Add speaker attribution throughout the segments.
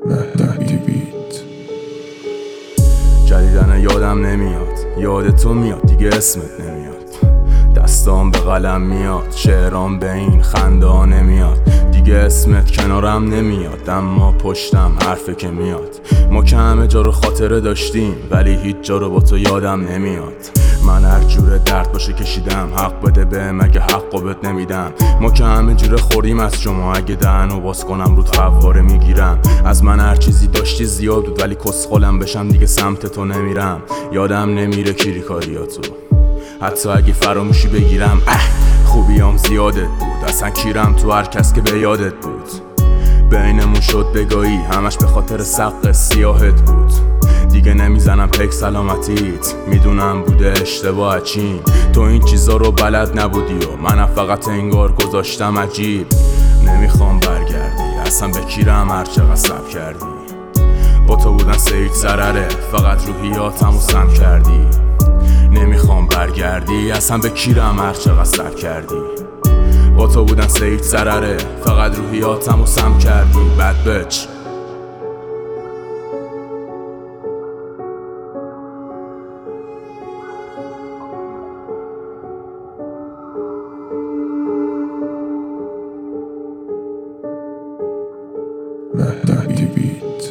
Speaker 1: مهدی بیت.
Speaker 2: جدیدن یادم نمیاد، یاد تو میاد دیگه اسمت نمیاد. دستام به قلم میاد، شعرام به این خنده نمیاد. دیگه اسمت کنارم نمیاد، اما پشتم حرفه که میاد. ما که همه جا رو خاطره داشتیم، ولی هیچ جا رو با تو یادم نمیاد. من هر جور درد باشه کشیدم، حق بده بهم اگه حقو بهت نمیدم. ما که همه جوره خوریم از شما، اگه دهنو باز کنم رو فواره میگیرم. از من هر چیزی داشتی زیاد بود، ولی کسخلم بشم دیگه سمت تو نمیرم. یادم نمیره کیریکاریاتو، حتی اگه فراموشی بگیرم. خوبیام زیادت بود، اصلا کیرم تو هر کس که به یادت بود. بینمون شد بگاهی، همش به خاطر سق سیاهت بود. دیگه نمیزنم پک سلامتیت، میدونم بوده اشتباه چین. تو این چیزا رو بلد نبودی و من فقط انگار گذاشتم عجیب. نمیخوام برگردی، اصلا به کیرم هر چقدر صبر کردی. با تو بودن سه ضرره، فقط روحیاتمو سم کردی. نمیخوام برگردی، اصلا به کیرم هر چقدر صبر کردی. با تو بودن سه ضرره، فقط روحیاتمو سم کردی. بد بچ
Speaker 1: مهدی بیت.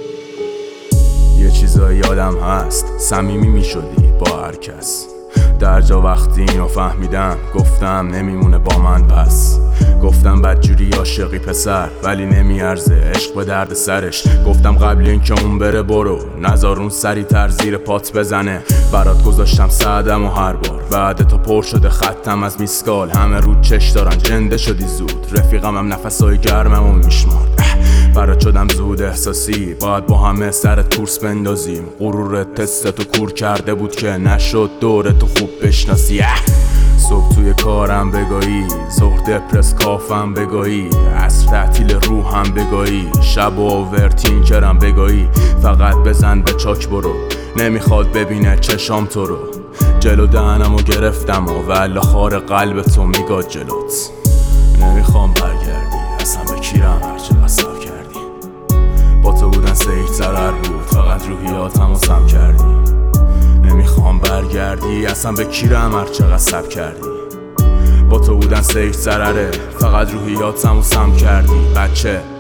Speaker 2: یه چیزایی یادم هست، صمیمی میشدی با هر کس. در جا وقتی اینو فهمیدم، گفتم نمیمونه با من پس. گفتم بدجوری عاشقی پسر، ولی نمیارزه عشق به درد سرش. گفتم قبل اینکه اون بره برو، نذار اون سری تر زیر پات بزنه. برات گذاشتم سعدم و هر بار بعد تو پر شده خطم از میسکال. همه رو چش دارن جنده شدی زود، رفیقم هم نفسای گرمم و میشمارد. برات شدم زود احساسی، باید با همه سرت کورس بندازیم. غرورت تستتو کور کرده بود که نشد دورتو خوب بشناسی. صبح توی کارم بگاهی، ظهر دپرس کافم بگاهی، عصر تعطیل روحم بگاهی، شب و اوورتینکرم بگاهی. فقط بزن به چاک برو، نمیخواد ببینه چشام تو رو. جلو دهنمو گرفتم و ولی خار قلب تو میگاد جلوت. نمیخوام برگردی، اصلا به کیرم هر چقدر صبر کردی. با تو بودن سه ضرر بود، فقط روحیاتمو سم کردی. نمیخوام برگردی، اصلا به کیرم هر چقدر صبر کردی. با تو بودن سه ضرره، فقط روحیاتمو سم کردی. بچه